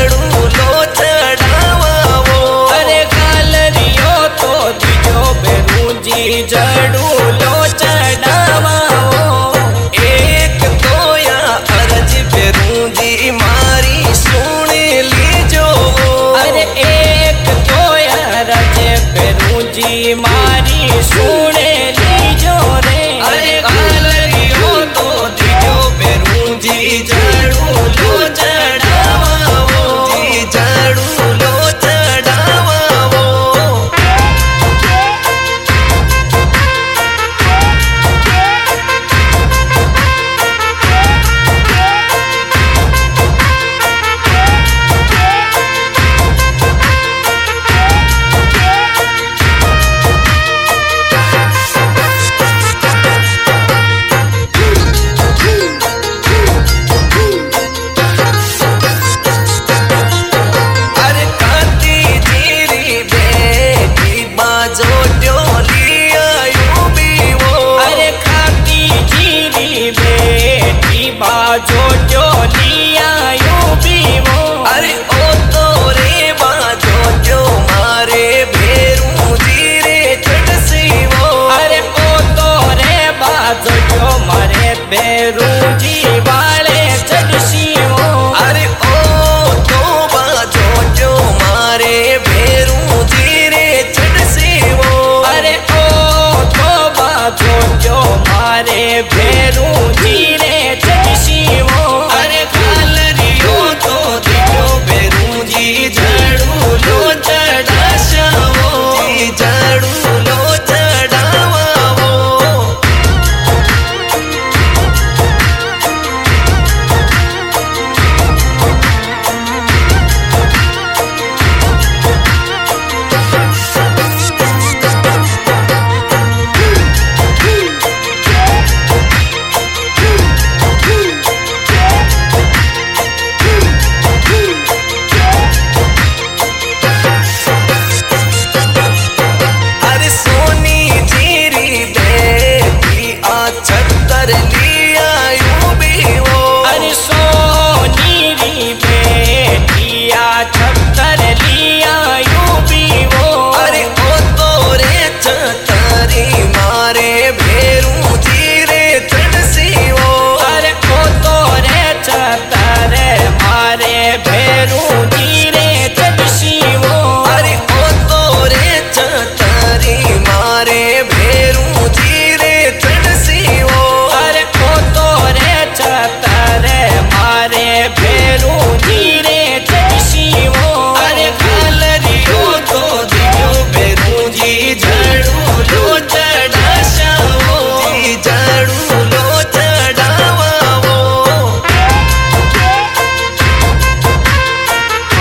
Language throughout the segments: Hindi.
झाड़ू लो चढ़ावो। अरे गालरियो तो दीजो बेरू जी झाड़ू लो चढ़ावो। एक तोया अर्ज बेरू जी मारी सुन लीजो। अरे एक तोया अर्ज बेरू जी मारी सुन लीजो रे। अरे गालरियो तो दीजो बेरू जी झाड़ू लो चढ़ावो। जी झाड़ू लो चढ़ावो। बाजो जो लिया यू भी वो। अरे ओ तो रे बाजो जो मारे भेरू जी रे चढ़सी वो। अरे ओ तो रे बाजो जो मारे भेरू जी वाले चढ़सी वो। अरे ओ तो बाजो जो मारे भेरू जी रे चढ़सी वो। अरे ओ तो बाजो जो मारे भेरू जी रे चढ़सी वो। अरे गालरियो तो दीजो बेरू जी झाड़ू लो चढ़ावो। जी झाड़ू लो चढ़ावो। छत्तर लिया यू भी वो। अरे सोनी री बेटिया छत्तर लिया यू भी वो। अरे ओ तो रे छतरी मारे भेरू जी रे चढ़सी वो। अरे ओ तो रे छतर मारे भेरू जी रे चढ़सी वो। अरे ओ तो रे छतरी मारे भेरू जी रे चढ़सी वो। अरे ओ तो रे छतर मारे भेरू जी रे चढ़सी वो। अरे गालरियो तो दीजो बेरू जी झाड़ू लो चढ़ावो। जी झाड़ू लो चढ़ावो।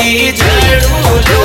जी झड़ू लो